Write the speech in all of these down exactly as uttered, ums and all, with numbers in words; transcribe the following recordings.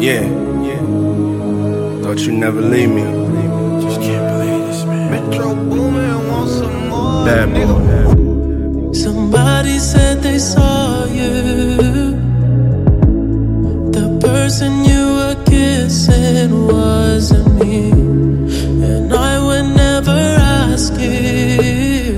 Yeah, yeah. Thought you'd never leave me. Just can't believe this, man. Metro Boomin wants some more. Bad boy. Somebody said they saw you. The person you were kissing wasn't me, and I would never ask you.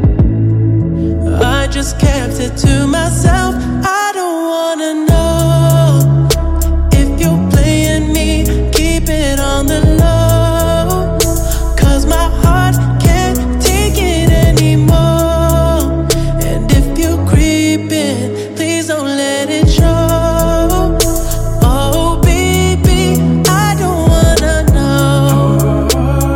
I just kept it to myself. I don't wanna know if you're playing me. Keep it on the low, 'cause my heart can't take it anymore. And if you're creeping, please don't let it show. Oh baby, I don't wanna know.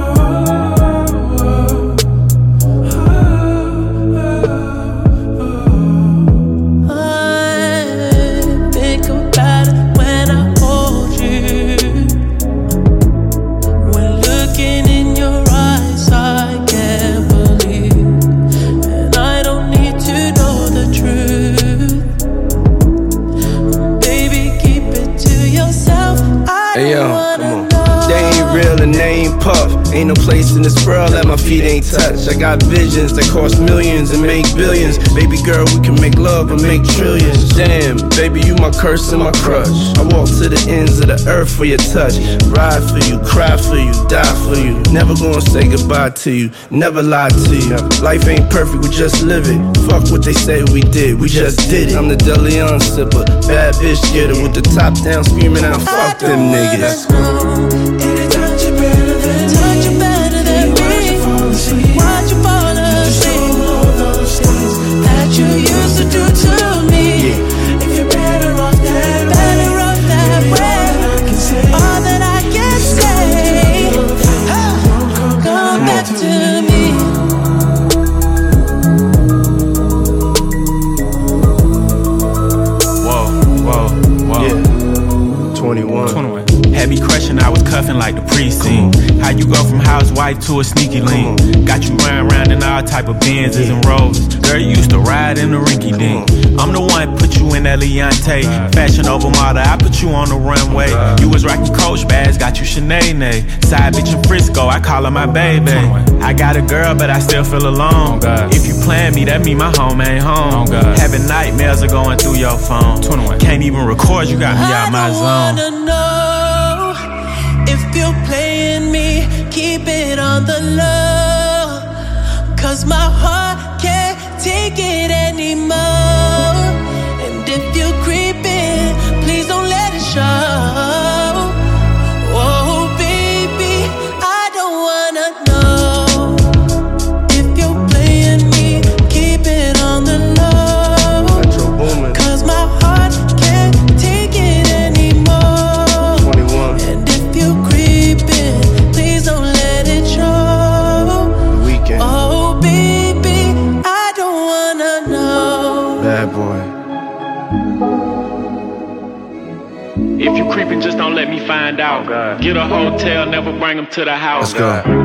I think about it when I hold you. When looking in your eyes, I can't believe. And I don't need to know the truth. Baby, keep it to yourself. I Hey yo, don't wanna come on. know. They ain't real and they ain't puff. Ain't no place in this world that my feet ain't touch. I got visions that cost millions and make billions. Baby girl, we can make love and make trillions. Damn, baby, you my curse and my crush. I walk to the ends of the earth for your touch. Ride for you, cry for you, die for you. Never gonna say goodbye to you, never lie to you. Life ain't perfect, we just live it. Fuck what they say we did, we just did it. I'm the DeLeon sipper, bad bitch getter with the top down screaming out, fuck them niggas. Touch you better than me. Why'd you fall asleep? That you used to do to me. If you're better off that way, better off that way. All that I can say, come back to me. Whoa, whoa, whoa. Yeah, twenty-one. twenty-one. Had me crushing, I was cuffing like the precinct. How you go from housewife to a sneaky link? Got you running around in all type of Benzes and Rovers. Girl, you used to ride in the rinky dink. I'm the one put you in that Leontay. Fashion over model, I put you on the runway. You was rocking Coach bags, got you Sinead. Side bitch in Frisco, I call her my baby. I got a girl, but I still feel alone. If you plan me, that mean my home ain't home. Having nightmares are going through your phone. Can't even record, you got me out my zone. I don't wanna know if you're playing me. Keep it on the low, 'cause my heart can't take it anymore. And if you're creeping, please don't let it show. Oh baby, I don't wanna know if you're playing me. Keep it on the low, Metro Boomin. 'cause my heart can't take it anymore. twenty-one. And if you're creeping, please don't let it show. The Weekend. Oh baby, I don't wanna know. Bad boy. If you creeping, just don't let me find out. Get a hotel, never bring them to the house. Let's go.